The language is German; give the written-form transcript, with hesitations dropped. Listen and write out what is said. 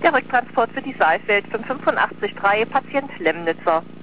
der Rücktransport für die Saalfeld 585-3, Patient Lemnitzer.